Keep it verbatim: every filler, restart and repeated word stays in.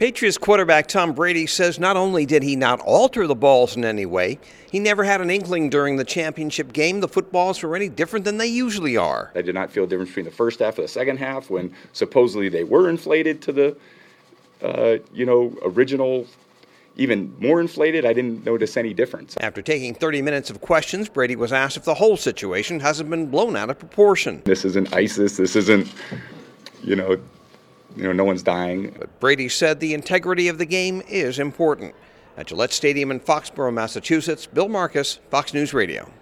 Patriots quarterback Tom Brady says not only did he not alter the balls in any way, he never had an inkling during the championship game the footballs were any different than they usually are. I did not feel a difference between the first half and the second half when supposedly they were inflated to the, uh, you know, original, even more inflated. I didn't notice any difference. After taking thirty minutes of questions, Brady was asked if the whole situation hasn't been blown out of proportion. This isn't ISIS. This isn't, you know, You know, no one's dying. But Brady said the integrity of the game is important. At Gillette Stadium in Foxborough, Massachusetts, Bill Marcus, Fox News Radio.